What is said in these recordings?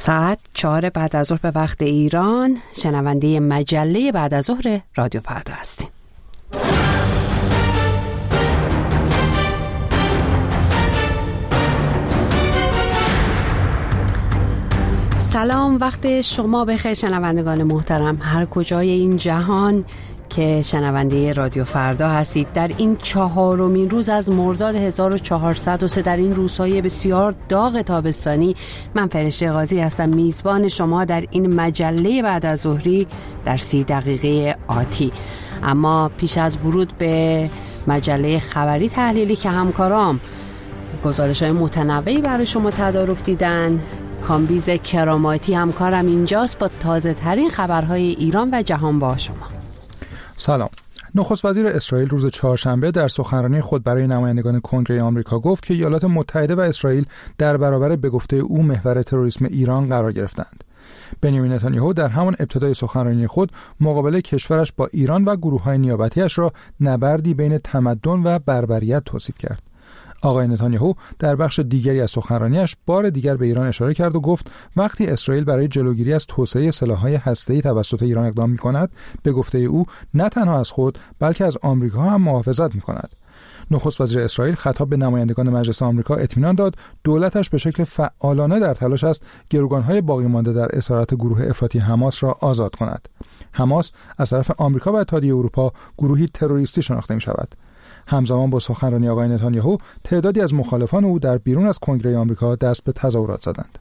ساعت 4 بعد از ظهر به وقت ایران. شنونده مجله بعد از ظهر رادیو فردا هستیم. سلام، وقت شما بخیر شنوندگان محترم هر کجای این جهان که شنونده رادیو فردا هستید. در این 4مین روز از مرداد 1403 در این روزهای بسیار داغ تابستانی، من فرشته قاضی هستم میزبان شما در این مجله بعد از ظهری در 30 دقیقه آتی. اما پیش از ورود به مجله خبری تحلیلی که همکارام گزارش‌های متنوعی برای شما تدارک دیدن، کامبیز کراماتی همکارم اینجاست با تازه ترین خبرهای ایران و جهان با شما. سلام. نخست وزیر اسرائیل روز چهارشنبه در سخنرانی خود برای نمایندگان کنگره آمریکا گفت که ایالات متحده و اسرائیل در برابر به گفته او محور تروریسم ایران قرار گرفتند. بنیامین نتانیاهو در همان ابتدای سخنرانی خود مقابله کشورش با ایران و گروه‌های نیابتی‌اش را نبردی بین تمدن و بربریت توصیف کرد. آقای نتانیاهو در بخش دیگری از سخنرانیش بار دیگر به ایران اشاره کرد و گفت وقتی اسرائیل برای جلوگیری از توسعه سلاح‌های هسته‌ای توسط ایران اقدام می‌کند، به گفته او نه تنها از خود بلکه از آمریکا هم محافظت می‌کند. نخست وزیر اسرائیل خطاب به نمایندگان مجلس آمریکا اطمینان داد دولتش به شکل فعالانه در تلاش است گروگان‌های باقی مانده در اسارت گروه افراطی حماس را آزاد کند. حماس از طرف آمریکا و اتحادیه اروپا گروهی تروریستی شناخته می‌شود. همزمان با سخنرانی آقای نتانیاهو تعدادی از مخالفان او در بیرون از کنگره آمریکا دست به تظاهرات زدند.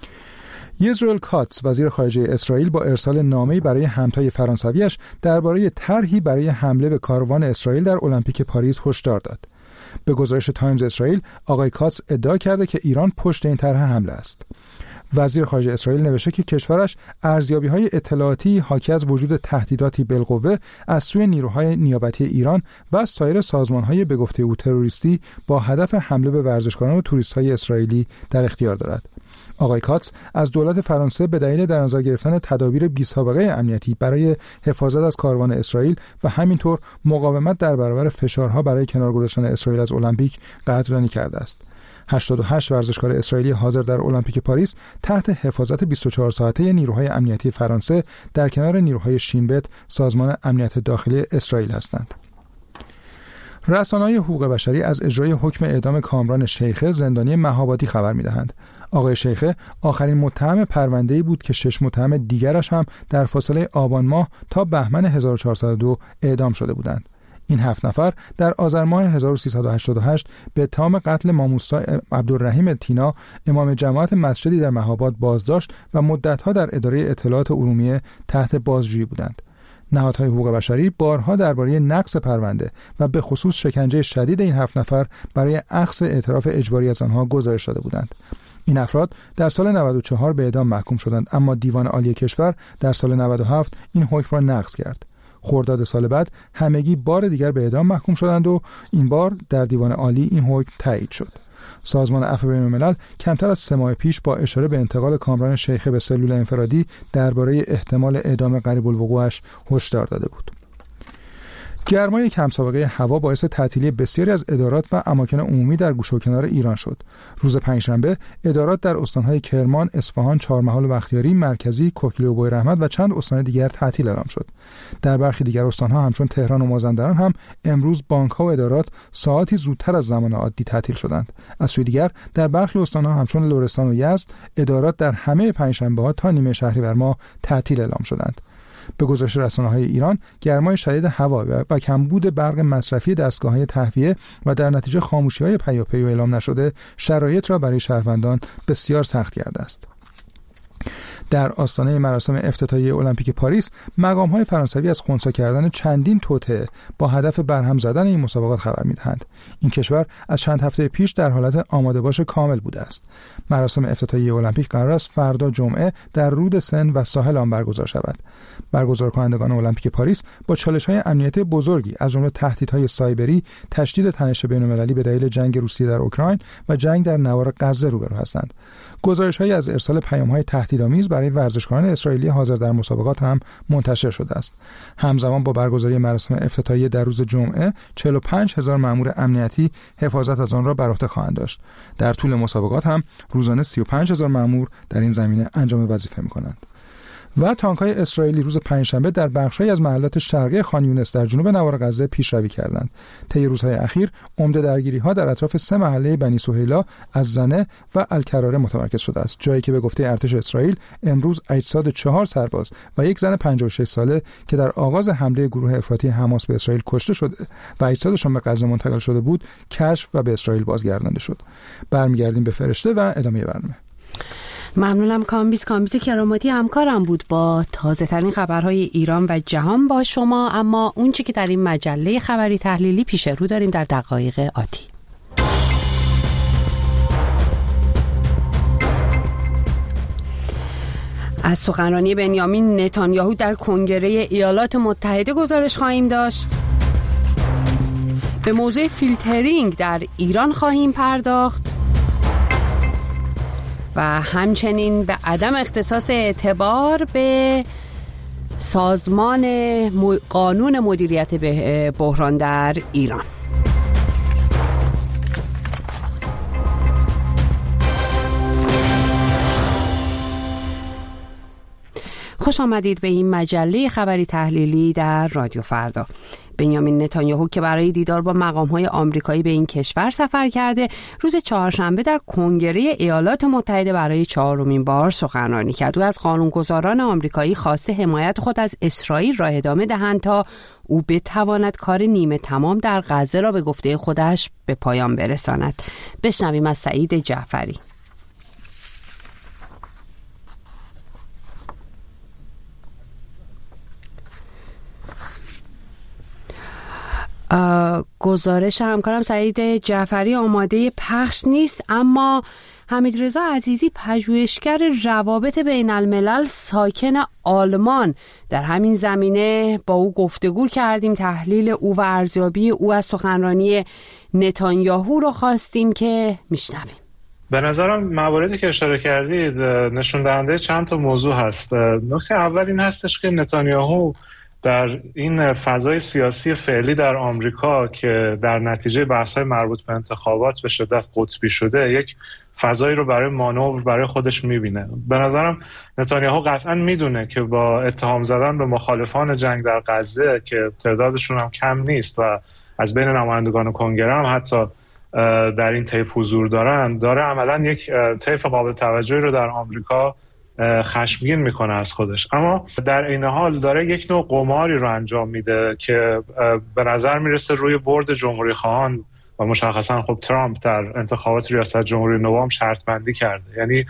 یزرائیل کاتس وزیر خارجه اسرائیل با ارسال نامه‌ای برای همتای فرانسویش درباره طرحی برای حمله به کاروان اسرائیل در المپیک پاریس هشدار داد. به گزارش تایمز اسرائیل، آقای کاتس ادعا کرده که ایران پشت این طرح حمله است. وزیر خارجه اسرائیل نوشته که کشورش ارزیابی‌های اطلاعاتی حاکی از وجود تهدیداتی بالقوه از سوی نیروهای نیابتی ایران و از سایر سازمان‌های به گفته او تروریستی با هدف حمله به ورزشکاران و توریست‌های اسرائیلی در اختیار دارد. آقای کاتس از دولت فرانسه به دلیل در نظر گرفتن تدابیر بی‌سابقه امنیتی برای حفاظت از کاروان اسرائیل و همینطور مقاومت در برابر فشارها برای کنار گذاشتن اسرائیل از المپیک قدردانی کرده است. 88 ورزشکار اسرائیلی حاضر در المپیک پاریس تحت حفاظت 24 ساعته نیروهای امنیتی فرانسه در کنار نیروهای شین-بت سازمان امنیت داخلی اسرائیل هستند. رسانه‌های حقوق بشری از اجرای حکم اعدام کامران شیخه زندانی مهابادی خبر می‌دهند. آقای شیخه آخرین متهم پرونده‌ای بود که 6 متهم دیگرش هم در فاصله آبان ماه تا بهمن 1402 اعدام شده بودند. این 7 نفر در آذر ماه 1388 به اتهام قتل ماموستا عبدالرحیم تینا امام جماعت مسجدی در مهاباد بازداشت و مدت‌ها در اداره اطلاعات عمومی تحت بازجویی بودند. نهادهای حقوق بشری بارها درباره نقض پرونده و به خصوص شکنجه شدید این 7 نفر برای اخذ اعتراف اجباری از آنها گزارش داده بودند. این افراد در سال 94 به اعدام محکوم شدند، اما دیوان عالی کشور در سال 97 این حکم را نقض کرد. خرداد سال بعد همگی بار دیگر به اعدام محکوم شدند و این بار در دیوان عالی این حکم تایید شد. سازمان عفو بین‌الملل کمتر از 3 ماه پیش با اشاره به انتقال کامران شیخه به سلول انفرادی درباره احتمال اعدام قریب الوقوعش هشدار داده بود. گرمای کم سابقه هوا باعث تعطیلی بسیاری از ادارات و اماکن عمومی در گوشه و کنار ایران شد. روز پنجشنبه ادارات در استان‌های کرمان، اصفهان، چهارمحال و بختیاری، مرکزی، کوکلی و بویراحمد و چند استان دیگر تعطیل اعلام شد. در برخی دیگر استان‌ها همچون تهران و مازندران هم امروز بانک‌ها و ادارات ساعاتی زودتر از زمان عادی تعطیل شدند. از سوی دیگر در برخی استان‌ها همچون لرستان و یزد ادارات در همه پنجشنبه‌ها تا نیمه شهریور ماه تعطیل اعلام شدند. به گزارش رسانه‌های ایران، گرمای شدید هوا و کمبود برق مصرفی دستگاه‌های تهویه و در نتیجه خاموشی‌های پیاپی و اعلام نشده شرایط را برای شهروندان بسیار سخت کرده است. در آستانه مراسم افتتاحیه المپیک پاریس، مقام‌های فرانسوی از خنثی کردن چندین توطئه با هدف برهم زدن این مسابقات خبر می‌دهند. این کشور از چند هفته پیش در حالت آماده باش کامل بوده است. مراسم افتتاحیه المپیک قرار است فردا جمعه در رود سن و ساحل آن برگزار شود. برگزار کنندگان المپیک پاریس با چالش‌های امنیتی بزرگی از جمله تهدیدهای سایبری، تشدید تنش بین‌المللی به دلیل جنگ روسیه در اوکراین و جنگ در نوار غزه روبرو هستند. گزارش‌هایی از ارسال پیام‌های تهدیدآمیز برای ورزشکاران اسرائیلی حاضر در مسابقات هم منتشر شده است. همزمان با برگزاری مراسم افتتاحیه در روز جمعه 45,000 مأمور امنیتی حفاظت از آن را بر عهده خواهند داشت. در طول مسابقات هم روزانه 35,000 مأمور در این زمینه انجام وظیفه می‌کنند. و تانک‌های اسرائیلی روز پنجشنبه در بخش‌هایی از محلات شرقی خان یونس در جنوب نوار غزه پیشروی کردند. طی روزهای اخیر عمده درگیری‌ها در اطراف 3 محله بنی سهیلا، از زنه و الکراره متمرکز شده است، جایی که به گفته ارتش اسرائیل امروز اجساد 4 سرباز و یک زن 56 ساله که در آغاز حمله گروه افراطی حماس به اسرائیل کشته شده و اجسادشان به غزه منتقل شده بود، کشف و به اسرائیل بازگردانده شد. برمیگردیم به فرشته و ادامه برنامه. ممنونم کامبیز کراماتی همکارم بود با تازه ترین خبرهای ایران و جهان با شما. اما اون چی که در این مجله خبری تحلیلی پیش رو داریم در دقایق آتی. از سخنرانی بنیامین نتانیاهو در کنگره ایالات متحده گزارش خواهیم داشت. به موضوع فیلترینگ در ایران خواهیم پرداخت و همچنین به عدم اختصاص اعتبار به سازمان قانون مدیریت بحران در ایران. خوش آمدید به این مجله خبری تحلیلی در رادیو فردا. بنیامین نتانیاهو که برای دیدار با مقام‌های آمریکایی به این کشور سفر کرده، روز چهارشنبه در کنگره ایالات متحده برای 4مین بار سخنرانی کرد. او از قانونگذاران آمریکایی خواسته حمایت خود از اسرائیل را ادامه دهند تا او بتواند کار نیمه تمام در غزه را به گفته خودش به پایان برساند. بشنویم از سعید جعفری. گزارش همکارم سعید جعفری آماده پخش نیست، اما حمیدرضا عزیزی پژوهشگر روابط بین الملل ساکن آلمان در همین زمینه با او گفتگو کردیم. تحلیل او و ارزیابی او از سخنرانی نتانیاهو رو خواستیم که میشنویم. به نظرم مواردی که اشاره کردید نشون دهنده چند تا موضوع هست. نکته اول این هستش که نتانیاهو در این فضای سیاسی فعلی در آمریکا که در نتیجه بحث‌های مربوط به انتخابات به شدت قطبی شده، یک فضایی رو برای مانور برای خودش می‌بینه. به نظرم نتانیاهو قطعاً میدونه که با اتهام زدن به مخالفان جنگ در غزه که تعدادشون هم کم نیست و از بین نمایندگان کنگره هم حتی در این طیف حضور داره عملاً یک طیف قابل توجهی رو در آمریکا خشمگین میکنه از خودش، اما در این حال داره یک نوع قماری رو انجام میده که به نظر میرسه روی برد جمهوری خواهان و مشخصا خب ترامپ در انتخابات ریاست جمهوری نوام شرط بندی کرده. یعنی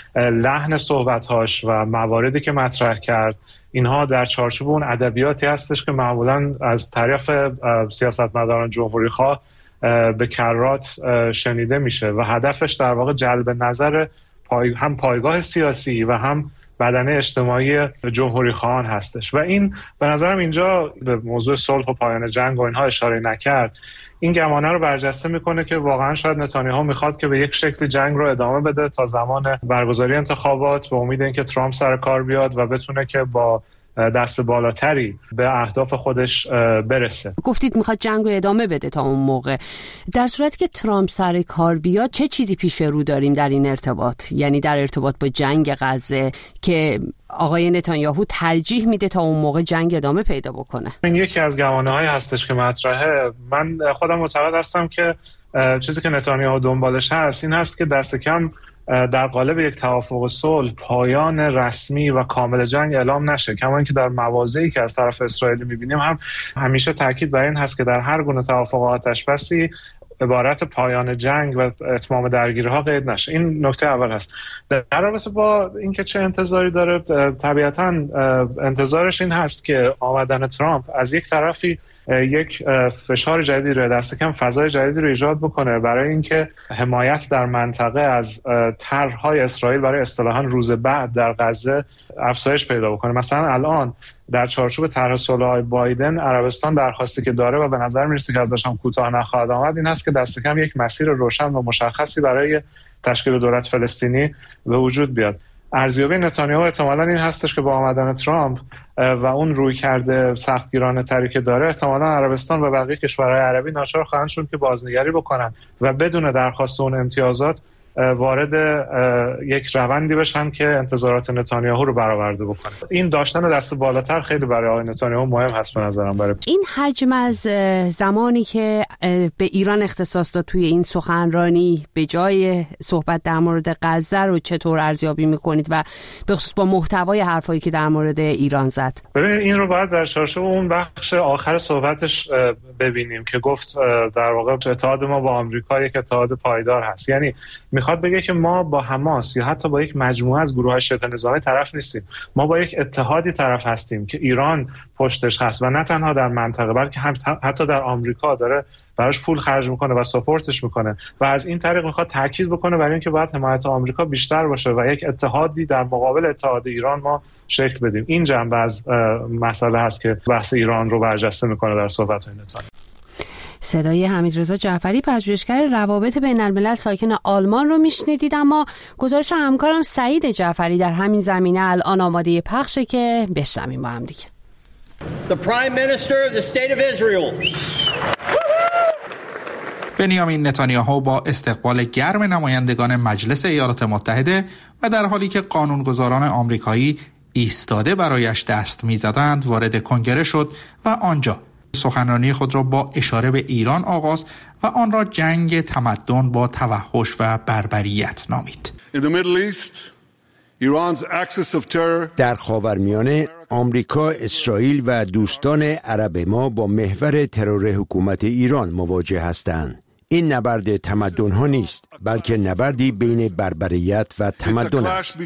لحن صحبت‌هاش و مواردی که مطرح کرد اینها در چارچوب اون ادبیاتی هستش که معمولاً از طرف سیاستمداران جمهوری خواه به کرات شنیده میشه و هدفش در واقع جلب نظر هم پایگاه سیاسی و هم بدنه اجتماعی جمهوری خواهان هستش و این به نظرم اینجا به موضوع صلح و پایان جنگ و اینها اشاره نکرد. این گمانه رو برجسته میکنه که واقعا شاید نتانیاهو میخواد که به یک شکلی جنگ رو ادامه بده تا زمان برگزاری انتخابات به امید اینکه ترامپ سر کار بیاد و بتونه که با دست بالاتری به اهداف خودش برسه. گفتید میخواد جنگ رو ادامه بده تا اون موقع. در صورتی که ترامپ سر کار بیاد چه چیزی پیش رو داریم در این ارتباط؟ یعنی در ارتباط با جنگ غزه که آقای نتانیاهو ترجیح میده تا اون موقع جنگ ادامه پیدا بکنه. این یکی از گمانه‌های هستش که مطرحه. من خودم معتقد هستم که چیزی که نتانیاهو دنبالش هست این هست که دست کم در قالب یک توافق صلح پایان رسمی و کامل جنگ اعلام نشه، کما اینکه در مواضعی که از طرف اسرائیل می‌بینیم هم همیشه تاکید بر این هست که در هر گونه توافق آتش‌بسی عبارت پایان جنگ و اتمام درگیری‌ها قید نشه. این نکته اول هست. در رابطه با اینکه چه انتظاری داره، طبیعتاً انتظارش این هست که آمدن ترامپ از یک طرفی یک فشار جدیدی رو دست کم فضای جدیدی رو ایجاد بکنه برای اینکه حمایت در منطقه از طرح‌های اسرائیل برای اصطلاحاً روز بعد در غزه افزایش پیدا بکنه. مثلا الان در چارچوب طرح صلح بایدن عربستان درخواستی که داره و به نظر میرسه که ازش هم کوتاه نخواهد آمد این هست که دست کم یک مسیر روشن و مشخصی برای تشکیل دولت فلسطینی به وجود بیاد. ارزیابی نتانیاهو احتمالاً این هستش که با آمدن ترامپ و اون روی کرده سختگیرانه تری که داره، احتمالاً عربستان و بقیه کشورهای عربی ناچار خواهند شد که بازنگری بکنن و بدون درخواست اون امتیازات وارد یک روندی بشن که انتظارات نتانیاهو رو برآورده بکنه. این داشتن دست بالاتر خیلی برای آقای نتانیاهو مهم هست به نظرم. برای این حجم از زمانی که به ایران اختصاص داد توی این سخنرانی به جای صحبت در مورد غزه رو چطور ارزیابی میکنید و به خصوص با محتوای حرفایی که در مورد ایران زد؟ ببینید این رو باید در چارچوب اون بخش آخر صحبتش ببینیم که گفت در واقع اتحاد ما با آمریکا یک اتحاد پایدار هست. یعنی میخواد بگه که ما با حماس یا حتی با یک مجموعه از گروه‌های شبه نظامی طرف نیستیم، ما با یک اتحادی طرف هستیم که ایران پشتش هست و نه تنها در منطقه بلکه حتی در آمریکا داره براش پول خرج میکنه و ساپورتش میکنه و از این طریق میخواد تاکید بکنه برای اینکه باید حمایت آمریکا بیشتر باشه و یک اتحادی در مقابل اتحاد ایران ما شکل بدیم. این جنبه از مسئله هست که بحث ایران رو برجسته میکنه در صحبت‌های نتانیاهو. صدای حمیدرضا جعفری، پژوهشگر روابط بین الملل ساکن آلمان رو میشنیدید. اما گزارش همکارم سعید جعفری در همین زمینه الان آماده پخشه که بشنویم با هم دیگه. The Prime Minister of the State of Israel. بنیامین نتانیاهو با استقبال گرم نمایندگان مجلس ایالات متحده و در حالی که قانونگذاران آمریکایی ایستاده برایش دست می‌زدند وارد کنگره شد و آنجا سخنرانی خود را با اشاره به ایران آغاز و آن را جنگ تمدن با توحش و بربریت نامید. در خاورمیانه آمریکا، اسرائیل و دوستان عرب ما با محور ترور حکومت ایران مواجه هستند. این نبرد تمدن ها نیست، بلکه نبردی بین بربریت و تمدن است.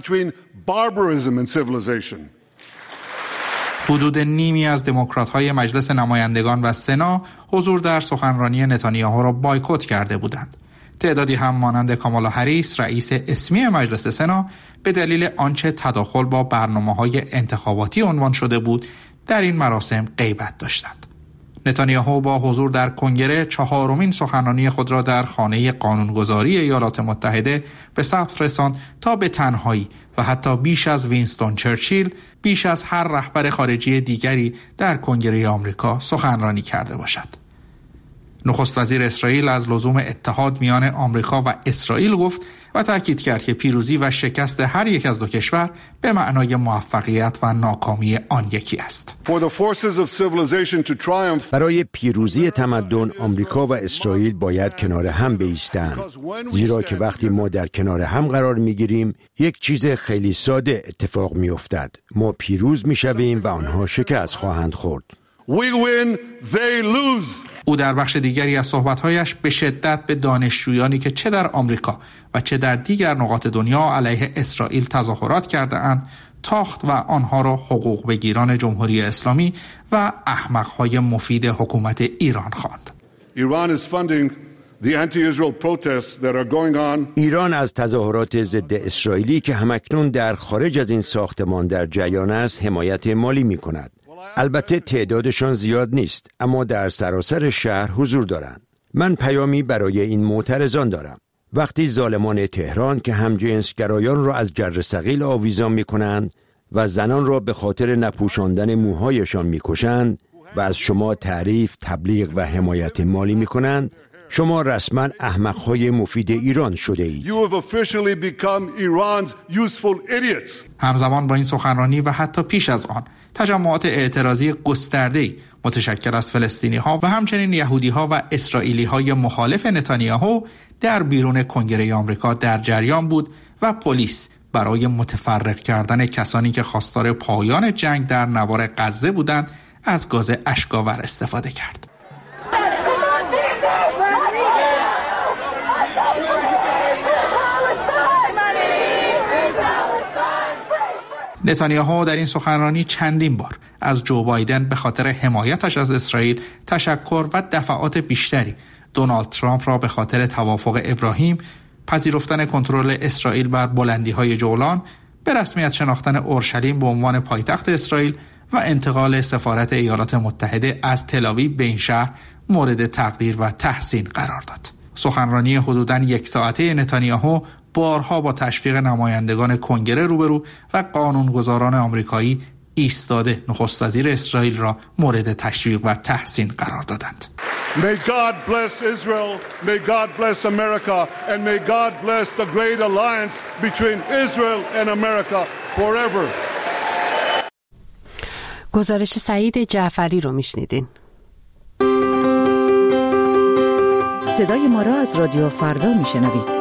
حدود نیمی از دموکرات‌های مجلس نمایندگان و سنا حضور در سخنرانی نتانیاهو را بایکوت کرده بودند. تعدادی هم مانند کامالا هریس رئیس اسمی مجلس سنا به دلیل آنچه تداخل با برنامه‌های انتخاباتی عنوان شده بود در این مراسم غیبت داشتند. نتانیاهو با حضور در کنگره چهارمین سخنرانی خود را در خانه قانونگذاری ایالات متحده به ثبت رساند تا به تنهایی و حتی بیش از وینستون چرچیل، بیش از هر رهبر خارجی دیگری در کنگره آمریکا سخنرانی کرده باشد. نخست وزیر اسرائیل از لزوم اتحاد میان آمریکا و اسرائیل گفت و تاکید کرد که پیروزی و شکست هر یک از دو کشور به معنای موفقیت و ناکامی آن یکی است. برای پیروزی تمدن آمریکا و اسرائیل باید کنار هم بایستند، زیرا که وقتی ما در کنار هم قرار میگیریم یک چیز خیلی ساده اتفاق میافتد. ما پیروز میشویم و آنها شکست خواهند خورد. او در بخش دیگری از صحبت‌هایش به شدت به دانشجویانی که چه در آمریکا و چه در دیگر نقاط دنیا علیه اسرائیل تظاهرات کرده‌اند تاخت و آنها را حقوق بگیران جمهوری اسلامی و احمق‌های مفید حکومت ایران خواند. ایران از تظاهرات ضد اسرائیلی که همکنون در خارج از این ساختمان در جریان است حمایت مالی می‌کند. البته تعدادشان زیاد نیست، اما در سراسر شهر حضور دارند. من پیامی برای این معترضان دارم. وقتی ظالمان تهران که همجنسگرایان را از جر ثقیل آویزان می‌کنند و زنان را به خاطر نپوشاندن موهایشان می‌کشند و از شما تعریف، تبلیغ و حمایت مالی می‌کنند، شما رسما احمق‌های مفید ایران شده اید. همزمان با این سخنرانی و حتی پیش از آن تجمعات اعتراضی گسترده‌ای متشکل از فلسطینی‌ها و همچنین یهودی‌ها و اسرائیلی‌های مخالف نتانیاهو در بیرون کنگره آمریکا در جریان بود و پلیس برای متفرق کردن کسانی که خواستار پایان جنگ در نوار غزه بودند از گاز اشک‌آور استفاده کرد. نتانیاهو در این سخنرانی چندین بار از جو بایدن به خاطر حمایتش از اسرائیل تشکر و دفعات بیشتری، دونالد ترامپ را به خاطر توافق ابراهیم، پذیرفتن کنترل اسرائیل بر بلندی‌های جولان، به رسمیت شناختن اورشلیم به عنوان پایتخت اسرائیل و انتقال سفارت ایالات متحده از تل‌آویو به این شهر مورد تقدیر و تحسین قرار داد. سخنرانی حدوداً 1 ساعته نتانیاهو بارها با تشویق نمایندگان کنگره روبرو و قانونگذاران آمریکایی ایستاده نخست وزیر اسرائیل را مورد تشویق و تحسین قرار دادند. May God bless Israel, may God bless America, and may God bless the great alliance between Israel and America forever. گزارش سعید جعفری رو میشنیدین. صدای ما را از رادیو فردا میشنوید.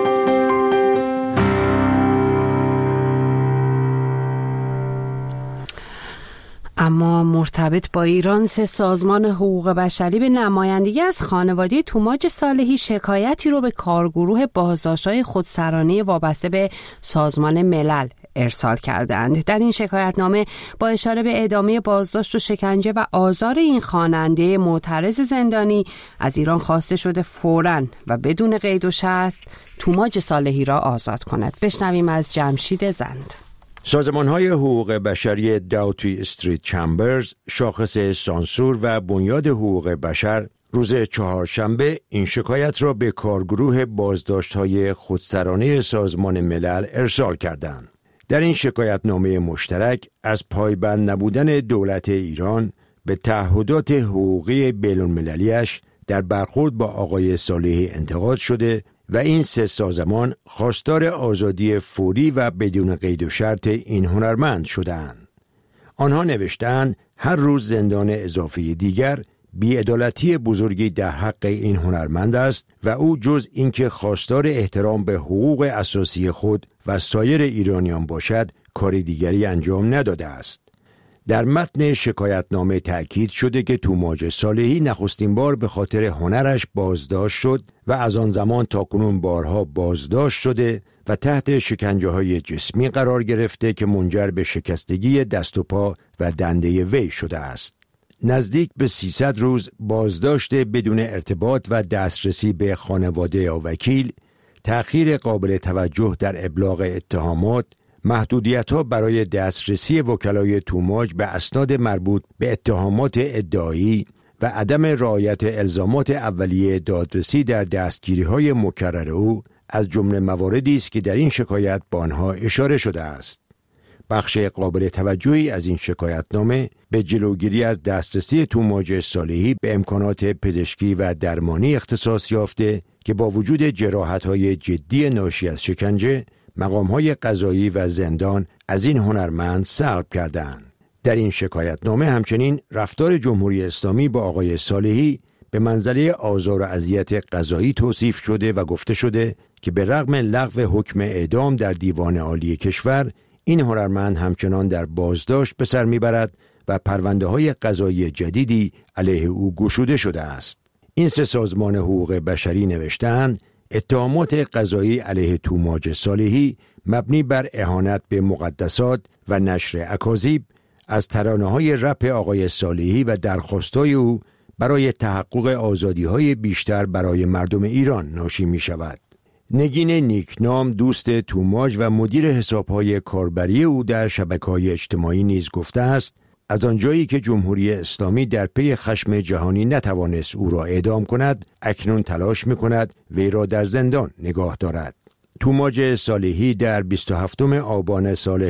اما مرتبط با ایران، 3 سازمان حقوق بشری به نمایندگی از خانواده توماج صالحی شکایتی رو به کارگروه بازداشت‌های خودسرانه وابسته به سازمان ملل ارسال کردند. در این شکایتنامه با اشاره به ادامه بازداشت و شکنجه و آزار این خواننده معترض زندانی از ایران خواسته شده فوراً و بدون قید و شرط توماج صالحی را آزاد کند. بشنویم از جمشید زند. سازمان‌های حقوق بشری داوتی استریت چمبرز، شاخص سانسور و بنیاد حقوق بشر روز چهارشنبه این شکایت را به کارگروه بازداشت‌های خودسرانه سازمان ملل ارسال کردند. در این شکایتنامه مشترک از پایبند نبودن دولت ایران به تعهدات حقوقی بین‌المللی‌اش در برخورد با آقای صالحی انتقاد شده و این 3 سازمان خواستار آزادی فوری و بدون قید و شرط این هنرمند شدند. آنها نوشتند هر روز زندان اضافی دیگر بی‌عدالتی بزرگی در حق این هنرمند است و او جز اینکه خواستار احترام به حقوق اساسی خود و سایر ایرانیان باشد کار دیگری انجام نداده است. در متن شکایتنامه تأکید شده که توماج صالحی نخستین بار به خاطر هنرش بازداشت شد و از آن زمان تاکنون بارها بازداشت شده و تحت شکنجه‌های جسمی قرار گرفته که منجر به شکستگی دست و پا و دنده وی شده است. نزدیک به 300 روز بازداشت بدون ارتباط و دسترسی به خانواده یا وکیل، تأخیر قابل توجه در ابلاغ اتهامات، محدودیت‌ها برای دسترسی وکلای توماج به اسناد مربوط به اتهامات ادعایی و عدم رعایت الزامات اولیه دادرسی در دستگیری‌های مکرر او از جمله مواردی است که در این شکایت به آنها اشاره شده است. بخش قابل توجهی از این شکایتنامه به جلوگیری از دسترسی توماج صالحی به امکانات پزشکی و درمانی اختصاص یافته که با وجود جراحت‌های جدی ناشی از شکنجه، مقام‌های قضایی و زندان از این هنرمند سلب کردند. در این شکایتنامه همچنین رفتار جمهوری اسلامی با آقای صالحی به منزله آزار و اذیت قضایی توصیف شده و گفته شده که به رغم لغو حکم اعدام در دیوان عالی کشور، این هنرمند همچنان در بازداشت به سر میبرد و پرونده‌های قضایی جدیدی علیه او گشوده شده است. این 3 سازمان حقوق بشری نوشتند اتهامات قضایی علیه توماج صالحی مبنی بر اهانت به مقدسات و نشر اکاذیب از ترانه‌های رپ آقای صالحی و درخواست‌های او برای تحقق آزادی‌های بیشتر برای مردم ایران ناشی می‌شود. نگین نیکنام، دوست توماج و مدیر حساب‌های کاربری او در شبکه‌های اجتماعی نیز گفته است از آنجایی که جمهوری اسلامی در پی خشم جهانی نتوانست او را اعدام کند، اکنون تلاش می‌کند وی را در زندان نگاه دارد. توماج صالحی در 27 آبان سال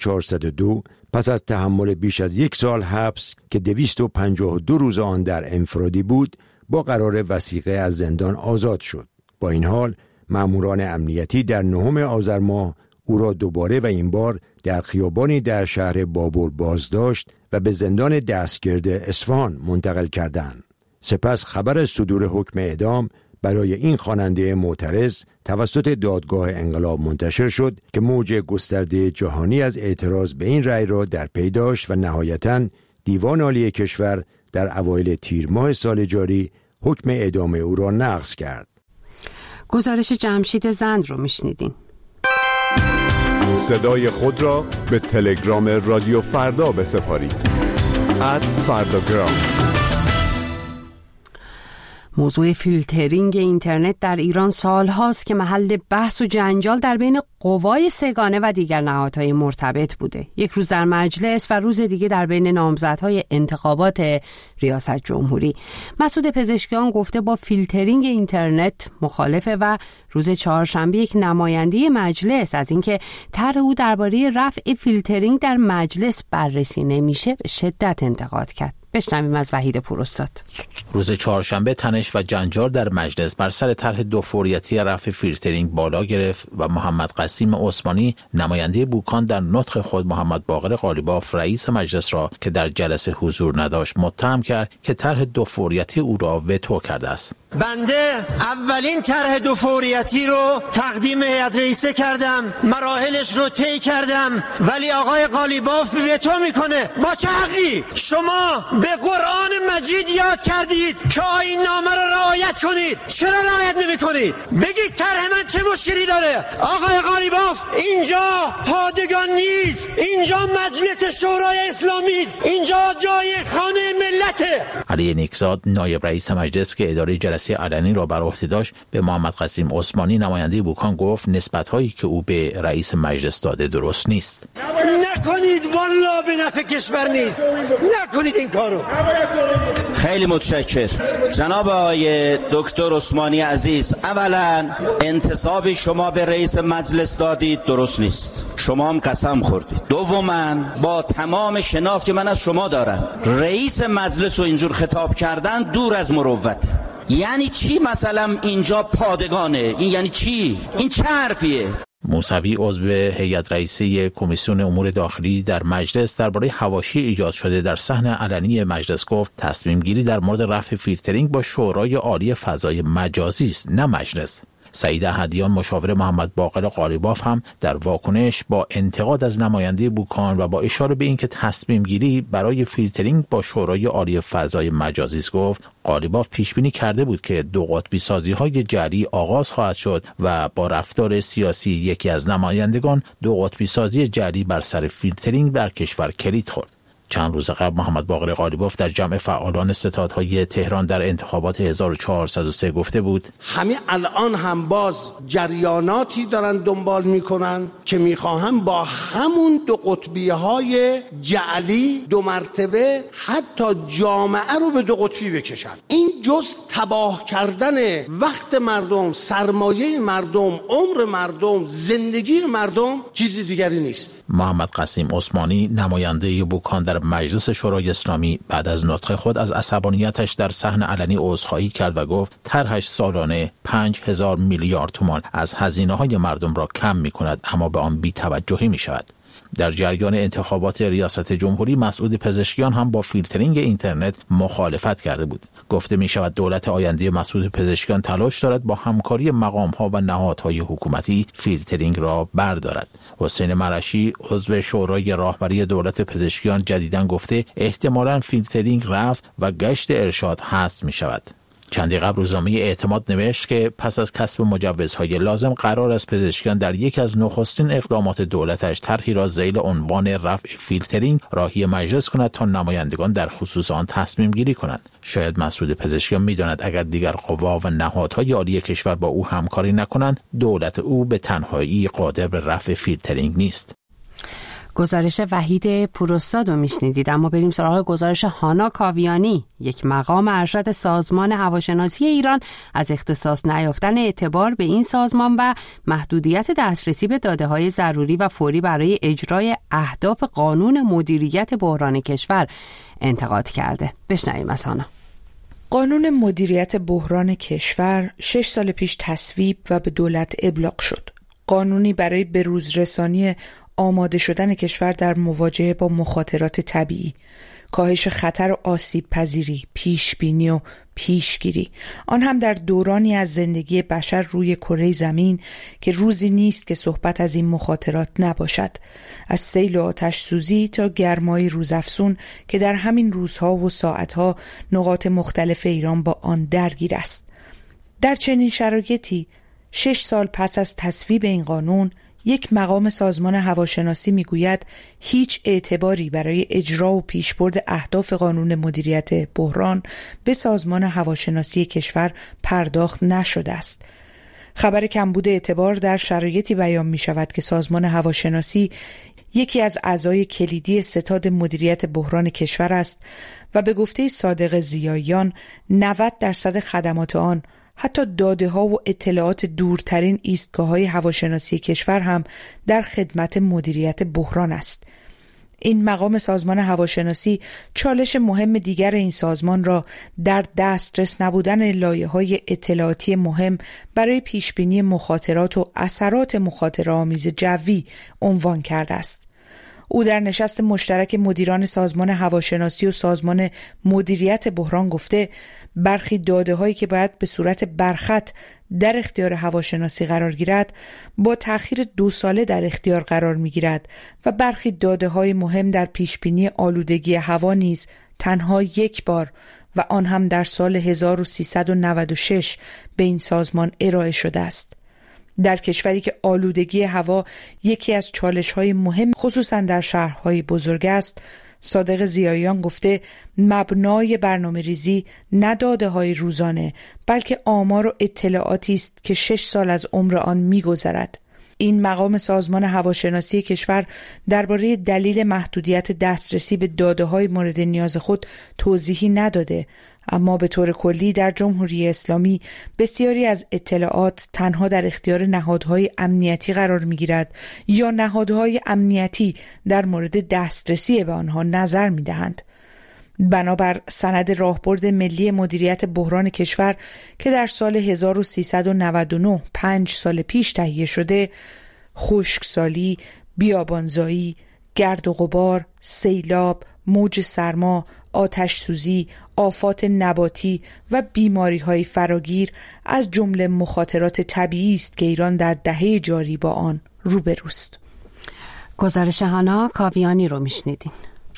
1402 پس از تحمل بیش از 1 سال حبس که 252 روز آن در انفرادی بود، با قرار وثیقه از زندان آزاد شد. با این حال ماموران امنیتی در 9 آذر ماه او را دوباره و این بار در خیابانی در شهر بابل بازداشت و به زندان دستگرد اصفهان منتقل کردند. سپس خبر صدور حکم اعدام برای این خواننده معترض توسط دادگاه انقلاب منتشر شد که موج گسترده جهانی از اعتراض به این رأی را در پی داشت و نهایتاً دیوان عالی کشور در اوایل تیر ماه سال جاری حکم اعدام او را نقض کرد. گزارش جمشید زند رو میشنیدین. صدای خود را به تلگرام رادیو فردا بسپارید. @فرداگرام. موضوع فیلترینگ اینترنت در ایران سالهاست که محل بحث و جنجال در بین قوای سگانه و دیگر نهادهای مرتبط بوده. یک روز در مجلس و روز دیگه در بین نامزدهای انتخابات ریاست جمهوری. مسعود پزشکیان گفته با فیلترینگ اینترنت مخالفه و روز چهارشنبه یک نماینده مجلس از اینکه طرح او درباره رفع فیلترینگ در مجلس بررسی نمیشه به شدت انتقاد کرد. بشنویم از وحید پوراستاد. روز چهارشنبه تنش و جنجال در مجلس بر سر طرح دو فوریتی رفع فیلترینگ بالا گرفت و محمد قسیم عثمانی نماینده بوکان در نطق خود محمد باقر قالیباف رئیس مجلس را که در جلسه حضور نداشت متهم کرد که طرح دو فوریتی او را وتو کرده است. بنده اولین طرح دو فوریتی رو تقدیم هیئت رئیسه کردم، مراحلش رو طی کردم، ولی آقای قالیباف وتو میکنه. با چه حقی؟ شما به قرآن مجید یاد کردید که آیین نامه رو رعایت کنید، چرا رعایت نمی‌کنید؟ بگید طرح من چه مشکلی داره؟ آقای قالیباف اینجا پادگان نیست، اینجا مجلس شورای اسلامی است، اینجا جای خانه ملته. علی نیکزاد نایب رئیس مجلس که اداره جلسه علنی را بر عهده داشت به محمد قسیم عثمانی نماینده بوکان گفت نسبت‌هایی که او به رئیس مجلس داده درست نیست. نکنید، والله به نفع کشور نیست، نکنید این کارو. خیلی متشکر جناب آقای دکتر عثمانی عزیز. اولا انتصاب شما به رئیس مجلس دادید درست نیست، شما هم قسم خوردید. دوما با تمام شناخت که من از شما دارم رئیس مجلس رو اینجور خطاب کردن دور از مروت. یعنی چی مثلا اینجا پادگانه؟ این یعنی چی؟ این چه حرفیه؟ موسوی عضو هیئت رئیسه کمیسیون امور داخلی در مجلس درباره حواشی ایجاد شده در صحن علنی مجلس گفت تصمیم گیری در مورد رفع فیلترینگ با شورای عالی فضای مجازی است نه مجلس. سعید احدیان مشاور محمد باقر قالیباف هم در واکنش با انتقاد از نماینده بوکان و با اشاره به اینکه تصمیم گیری برای فیلترینگ با شورای عالی فضای مجازی است گفت قالیباف پیش بینی کرده بود که دو قطبی سازی های جعلی آغاز خواهد شد و با رفتار سیاسی یکی از نمایندگان دو قطبی سازی جعلی بر سر فیلترینگ در کشور کلید خورد. چند روز قبل محمد باقر قالیباف در جمع فعالان ستادهای تهران در انتخابات 1403 گفته بود همین الان هم باز جریاناتی دارن دنبال میکنن که میخواهن با همون دو قطبی های جعلی دو مرتبه حتی جامعه رو به دو قطبی بکشن. این جز تباه کردن وقت مردم، سرمایه مردم، عمر مردم، زندگی مردم، چیزی دیگری نیست. محمد قسیم عثمانی نماینده بوکان در مجلس شورای اسلامی بعد از نطق خود از عصبانیتش در صحن علنی عذرخواهی کرد و گفت طرحش سالانه 5000 میلیارد تومان از هزینه‌های مردم را کم می‌کند اما به آن بی‌توجهی می‌شود. در جریان انتخابات ریاست جمهوری مسعود پزشکیان هم با فیلترینگ اینترنت مخالفت کرده بود. گفته می شود دولت آینده مسعود پزشکیان تلاش دارد با همکاری مقام‌ها و نهادهای حکومتی فیلترینگ را بردارد. حسین مرشی عضو شورای راهبری دولت پزشکیان جدیداً گفته احتمالاً فیلترینگ رفع و گشت ارشاد حذف می شود. چندی قبل روزنامه اعتماد نوشت که پس از کسب مجوزهای لازم قرار است پزشکیان در یکی از نخستین اقدامات دولتش طرحی را ذیل عنوان رفع فیلترینگ راهی مجلس کند تا نمایندگان در خصوص آن تصمیم گیری کنند. شاید مسعود پزشکیان می‌داند اگر دیگر قوا و نهادهای عالی کشور با او همکاری نکنند دولت او به تنهایی قادر به رفع فیلترینگ نیست. گزارش وحید پوراستاد رو میشنیدید. اما بریم سراغ گزارش هانا کاویانی. یک مقام ارشد سازمان هواشناسی ایران از اختصاص نیافتن اعتبار به این سازمان و محدودیت دسترسی به داده‌های ضروری و فوری برای اجرای اهداف قانون مدیریت بحران کشور انتقاد کرده. بشنویم از هانا. قانون مدیریت بحران کشور 6 سال پیش تصویب و به دولت ابلاغ شد. قانونی برای بروزرسانی آماده شدن کشور در مواجهه با مخاطرات طبیعی، کاهش خطر و آسیب پذیری، پیشبینی و پیشگیری، آن هم در دورانی از زندگی بشر روی کره زمین که روزی نیست که صحبت از این مخاطرات نباشد، از سیل و آتش سوزی تا گرمای روزافزون که در همین روزها و ساعتها نقاط مختلف ایران با آن درگیر است. در چنین شرایطی 6 سال پس از تصویب این قانون یک مقام سازمان هواشناسی میگوید هیچ اعتباری برای اجرا و پیشبرد اهداف قانون مدیریت بحران به سازمان هواشناسی کشور پرداخت نشده است. خبر کمبود اعتبار در شرایطی بیان می شود که سازمان هواشناسی یکی از اعضای کلیدی ستاد مدیریت بحران کشور است و به گفته صادق ضیاییان 90% خدمات آن، حتی داده ها و اطلاعات دورترین ایستگاه های هواشناسی کشور هم در خدمت مدیریت بحران است. این مقام سازمان هواشناسی چالش مهم دیگر این سازمان را در دسترس نبودن لایه‌های اطلاعاتی مهم برای پیشبینی مخاطرات و اثرات مخاطره‌آمیز جوی عنوان کرده است. او در نشست مشترک مدیران سازمان هواشناسی و سازمان مدیریت بحران گفته برخی داده‌هایی که باید به صورت برخط در اختیار هواشناسی قرار گیرد با تأخیر 2 ساله در اختیار قرار می‌گیرد و برخی داده‌های مهم در پیشبینی آلودگی هوا نیز تنها یک بار و آن هم در سال 1396 به این سازمان ارائه شده است. در کشوری که آلودگی هوا یکی از چالش‌های مهم خصوصاً در شهرهای بزرگ است، صادق ضیاییان گفته مبنای برنامه‌ریزی نه داده‌های روزانه بلکه آمار و اطلاعاتی است که 6 سال از عمر آن می‌گذرد. این مقام سازمان هواشناسی کشور درباره دلیل محدودیت دسترسی به داده‌های مورد نیاز خود توضیحی نداده، اما به طور کلی در جمهوری اسلامی بسیاری از اطلاعات تنها در اختیار نهادهای امنیتی قرار می‌گیرد یا نهادهای امنیتی در مورد دسترسی به آنها نظر می‌دهند. بنابر سند راهبرد ملی مدیریت بحران کشور که در سال 1399 5 سال پیش تهیه شده، خشکسالی، بیابانزایی، گرد و غبار، سیلاب، موج سرما، آتش سوزی، آفات نباتی و بیماری‌های فراگیر از جمله مخاطرات طبیعی است که ایران در دهه جاری با آن روبروست. گزارش هانا کاویانی رو میشنیدین.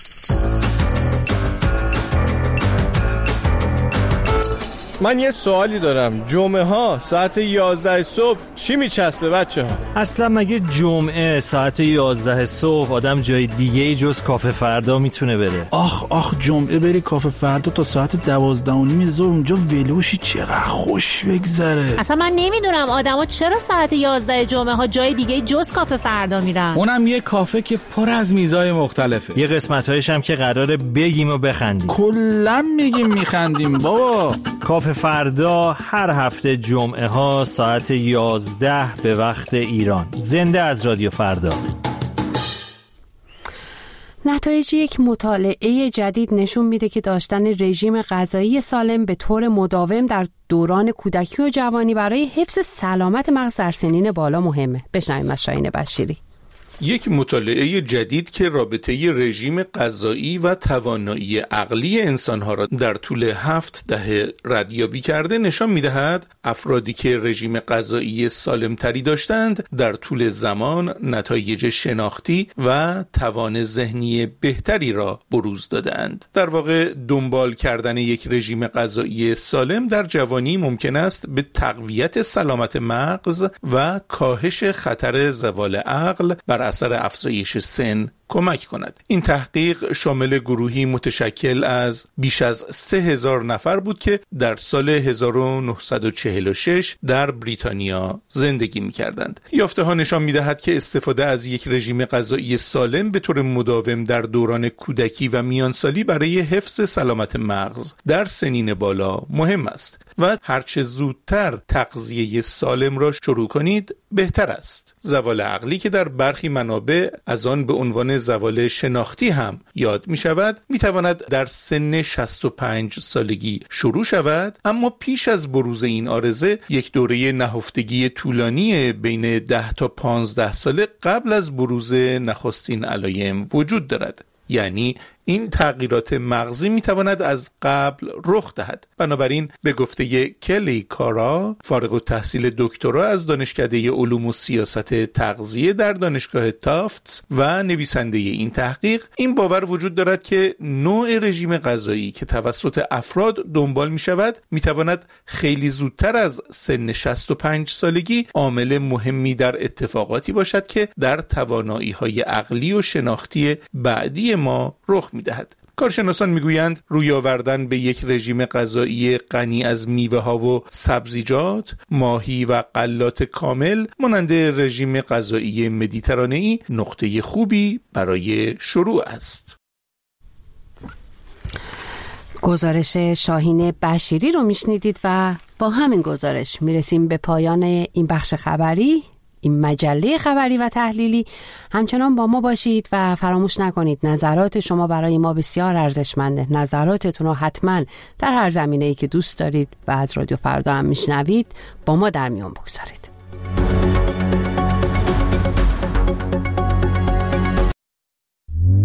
من یه سوالی دارم. جمعه ها ساعت 11 صبح چی میچسبه بچه ها؟ اصلا مگه جمعه ساعت 11 صبح آدم جای دیگه جز کافه فردا میتونه بره؟ آخ جمعه بری کافه فردا تا ساعت 12:30 اونجا ولوشی چقدر خوش بگذره. اصلا من نمیدونم آدما چرا ساعت 11 جمعه ها جای دیگه جز کافه فردا میرن. اونم یه کافه که پر از میزای مختلفه. یه قسمت‌هایش هم که قراره بگیم و بخندیم. کلا میگیم میخندیم بابا. کافه فردا هر هفته جمعه ها ساعت 11 به وقت ایران. زنده از رادیو فردا. نتایج یک مطالعه جدید نشون میده که داشتن رژیم غذایی سالم به طور مداوم در دوران کودکی و جوانی برای حفظ سلامت مغز در سنین بالا مهمه. بشنویم از شاهین بشیری. یک مطالعه جدید که رابطه رژیم غذایی و توانایی عقلی انسانها را در طول 7 دهه ردیابی کرده نشان می‌دهد افرادی که رژیم غذایی سالمتری داشتند در طول زمان نتایج شناختی و توان ذهنی بهتری را بروز دادند. در واقع دنبال کردن یک رژیم غذایی سالم در جوانی ممکن است به تقویت سلامت مغز و کاهش خطر زوال عقل بر اثر افزایش سن کمک کند. این تحقیق شامل گروهی متشکل از بیش از 3000 نفر بود که در سال 1946 در بریتانیا زندگی می‌کردند. یافته ها نشان می‌دهد که استفاده از یک رژیم غذایی سالم به طور مداوم در دوران کودکی و میانسالی برای حفظ سلامت مغز در سنین بالا مهم است و هرچه زودتر تغذیه سالم را شروع کنید بهتر است. زوال عقلی که در برخی منابع از آن به عنوان زوال شناختی هم یاد می شود می تواند در سن 65 سالگی شروع شود، اما پیش از بروز این عارضه یک دوره نهفتگی طولانی بین 10 تا 15 ساله قبل از بروز نخستین علایم وجود دارد. یعنی این تغییرات مغزی میتواند از قبل رخ دهد. بنابراین به گفته کلی کارا، فارغ التحصیل دکترا از دانشکده علوم و سیاست تغذیه در دانشگاه تافتس و نویسنده این تحقیق، این باور وجود دارد که نوع رژیم غذایی که توسط افراد دنبال می شود می تواند خیلی زودتر از سن 65 سالگی عامل مهمی در اتفاقاتی باشد که در توانایی های عقلی و شناختی بعدی ما رخ می دهد. کارشناسان میگویند روی آوردن به یک رژیم غذایی غنی از میوه ها و سبزیجات، ماهی و غلات کامل مانند رژیم غذایی مدیترانه‌ای نقطه خوبی برای شروع است. گزارش شاهین بشیری رو میشنیدید و با همین گزارش میرسیم به پایان این بخش خبری، این مجله خبری و تحلیلی. همچنان با ما باشید و فراموش نکنید نظرات شما برای ما بسیار ارزشمنده. نظراتتون رو حتما در هر زمینه‌ای که دوست دارید و از رادیو فردا هم میشنوید با ما در میون بگذارید.